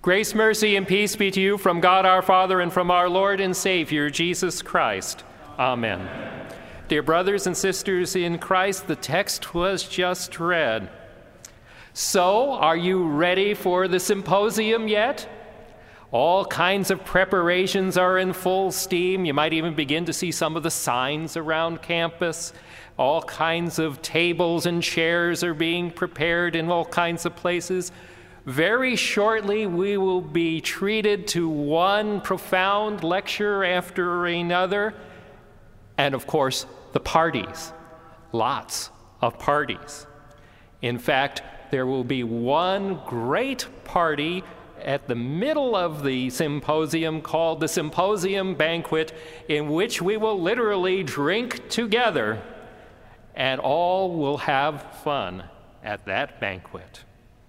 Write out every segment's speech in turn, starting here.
Grace, mercy, and peace be to you from God our Father and from our Lord and Savior, Jesus Christ. Amen. Dear brothers and sisters in Christ, the text was just read. So, are you ready for the symposium yet? All kinds of preparations are in full steam. You might even begin to see some of the signs around campus. All kinds of tables and chairs are being prepared in all kinds of places. Very shortly, we will be treated to one profound lecture after another. And of course, the parties. Lots of parties. In fact, there will be one great party at the middle of the symposium called the Symposium Banquet, in which we will literally drink together, and all will have fun at that banquet.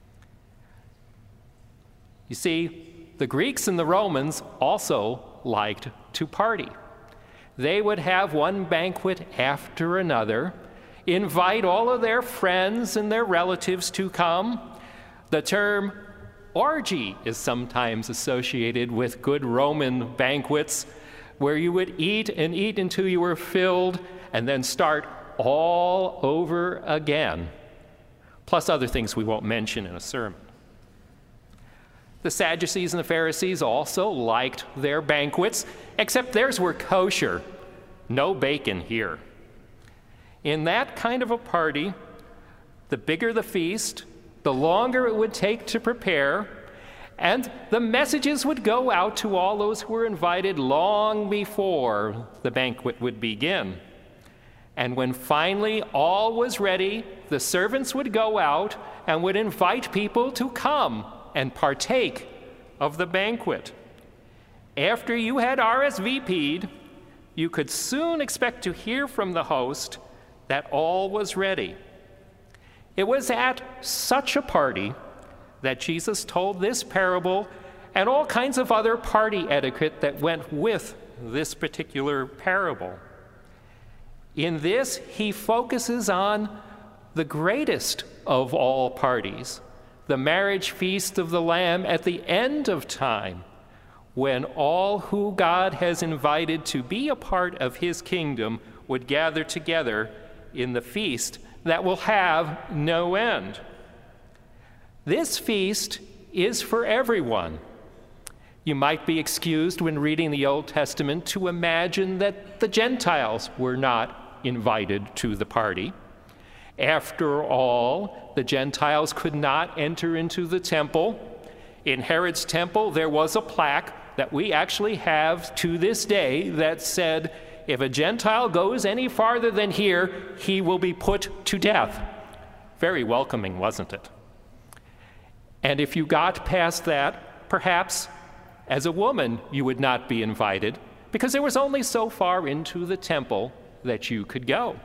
You see, the Greeks and the Romans also liked to party. They would have one banquet after another, invite all of their friends and their relatives to come. The term orgy is sometimes associated with good Roman banquets, where you would eat and eat until you were filled and then start all over again, plus other things we won't mention in a sermon. The Sadducees and the Pharisees also liked their banquets, except theirs were kosher. No bacon here. In that kind of a party, the bigger the feast, the longer it would take to prepare, and the messages would go out to all those who were invited long before the banquet would begin. And when finally all was ready, the servants would go out and would invite people to come and partake of the banquet. After you had RSVP'd, you could soon expect to hear from the host that all was ready. It was at such a party that Jesus told this parable and all kinds of other party etiquette that went with this particular parable. In this, he focuses on the greatest of all parties, the marriage feast of the Lamb at the end of time, when all who God has invited to be a part of his kingdom would gather together in the feast that will have no end. This feast is for everyone. You might be excused when reading the Old Testament to imagine that the Gentiles were not invited to the party. After all, the Gentiles could not enter into the temple. In Herod's temple, there was a plaque that we actually have to this day that said, if a Gentile goes any farther than here, he will be put to death. Very welcoming, wasn't it? And if you got past that, perhaps as a woman you would not be invited, because there was only so far into the temple that you could go.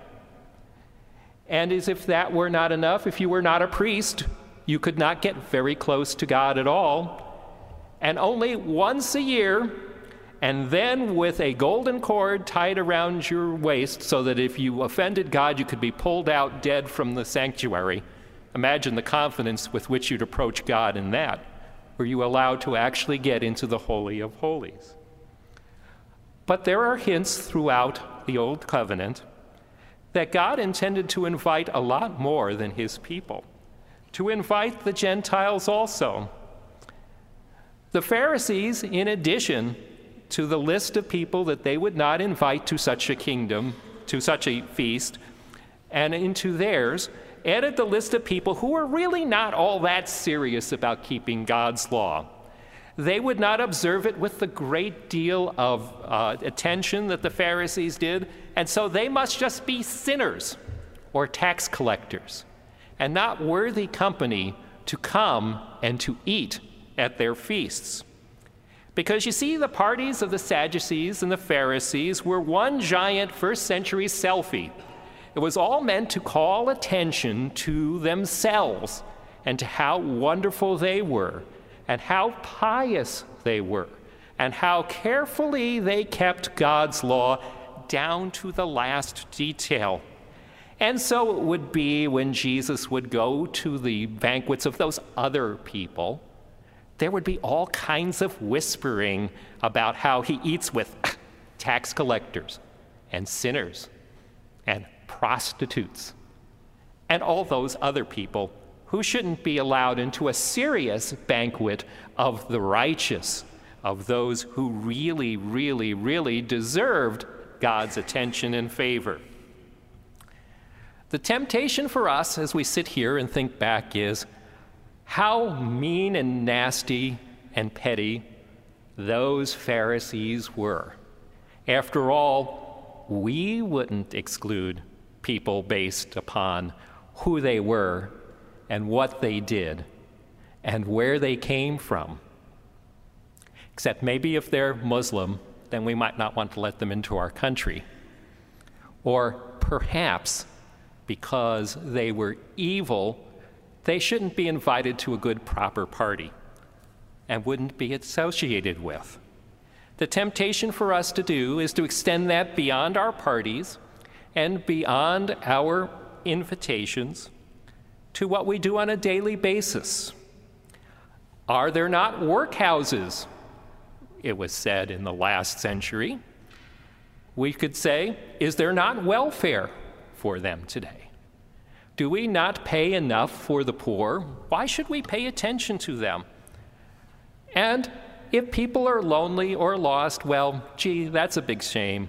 And as if that were not enough, if you were not a priest, you could not get very close to God at all. And only once a year, and then with a golden cord tied around your waist so that if you offended God, you could be pulled out dead from the sanctuary. Imagine the confidence with which you'd approach God in that. Were you allowed to actually get into the Holy of Holies? But there are hints throughout the Old Covenant that God intended to invite a lot more than his people, to invite the Gentiles also. The Pharisees, in addition to the list of people that they would not invite to such a kingdom, to such a feast, and into theirs, added the list of people who were really not all that serious about keeping God's law. They would not observe it with the great deal of attention that the Pharisees did, and so they must just be sinners or tax collectors and not worthy company to come and to eat at their feasts. Because you see, the parties of the Sadducees and the Pharisees were one giant first-century selfie. It was all meant to call attention to themselves and to how wonderful they were and how pious they were and how carefully they kept God's law down to the last detail. And so it would be when Jesus would go to the banquets of those other people there would be all kinds of whispering about how he eats with tax collectors and sinners and prostitutes and all those other people who shouldn't be allowed into a serious banquet of the righteous, of those who really, really, really deserved God's attention and favor. The temptation for us as we sit here and think back is how mean and nasty and petty those Pharisees were. After all, we wouldn't exclude people based upon who they were and what they did and where they came from. Except maybe if they're Muslim, then we might not want to let them into our country. Or perhaps because they were evil, they shouldn't be invited to a good, proper party and wouldn't be associated with. The temptation for us to do is to extend that beyond our parties and beyond our invitations to what we do on a daily basis. Are there not workhouses? It was said in the last century. We could say, is there not welfare for them today? Do we not pay enough for the poor? Why should we pay attention to them? And if people are lonely or lost, well, gee, that's a big shame.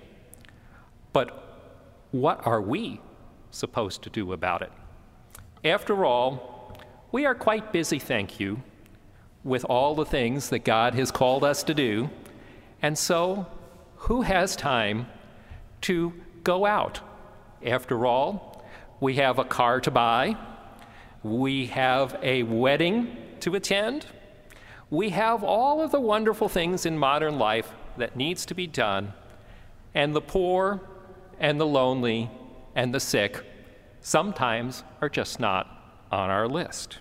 But what are we supposed to do about it? After all, we are quite busy, thank you, with all the things that God has called us to do. And so, who has time to go out? After all, we have a car to buy. We have a wedding to attend. We have all of the wonderful things in modern life that needs to be done. And the poor and the lonely and the sick sometimes are just not on our list.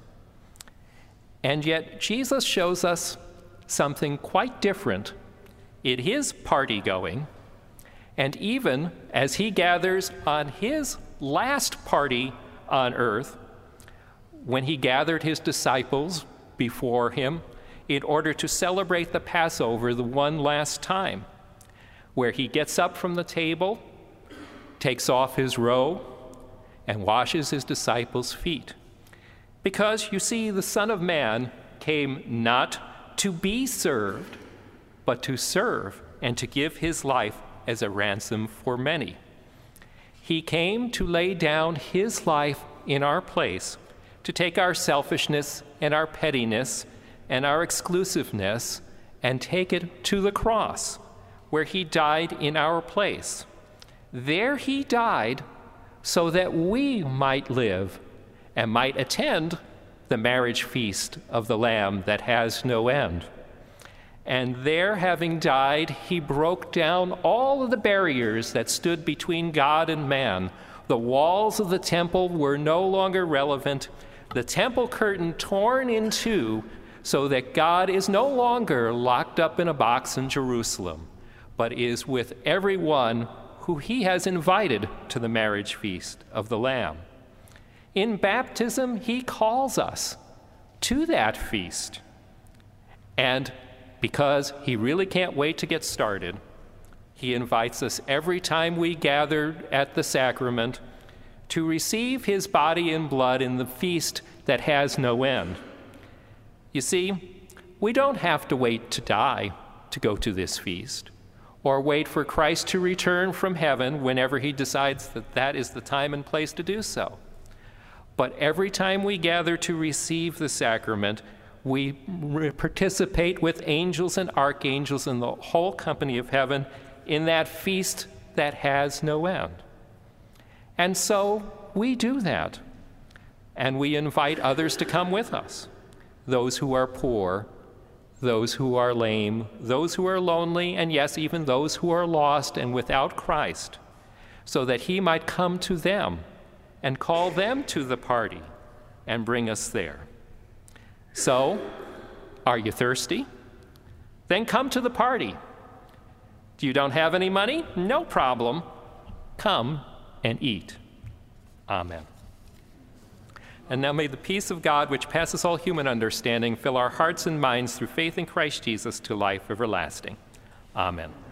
And yet Jesus shows us something quite different in his party going, and even as he gathers on his last party on earth, when he gathered his disciples before him in order to celebrate the Passover the one last time, where he gets up from the table, takes off his robe, and washes his disciples' feet. Because, you see, the Son of Man came not to be served, but to serve and to give his life as a ransom for many. He came to lay down his life in our place, to take our selfishness and our pettiness and our exclusiveness and take it to the cross, where he died in our place. There he died so that we might live and might attend the marriage feast of the Lamb that has no end. And there, having died, he broke down all of the barriers that stood between God and man. The walls of the temple were no longer relevant. The temple curtain torn in two so that God is no longer locked up in a box in Jerusalem, but is with everyone who he has invited to the marriage feast of the Lamb. In baptism, he calls us to that feast. And because he really can't wait to get started, he invites us every time we gather at the sacrament to receive his body and blood in the feast that has no end. You see, we don't have to wait to die to go to this feast, or wait for Christ to return from heaven whenever he decides that that is the time and place to do so. But every time we gather to receive the sacrament, we participate with angels and archangels and the whole company of heaven in that feast that has no end. And so we do that, and we invite others to come with us, those who are poor, those who are lame, those who are lonely, and yes, even those who are lost and without Christ, so that he might come to them and call them to the party and bring us there. So, are you thirsty? Then come to the party. You don't have any money? No problem. Come and eat. Amen. And now may the peace of God, which passes all human understanding, fill our hearts and minds through faith in Christ Jesus to life everlasting. Amen.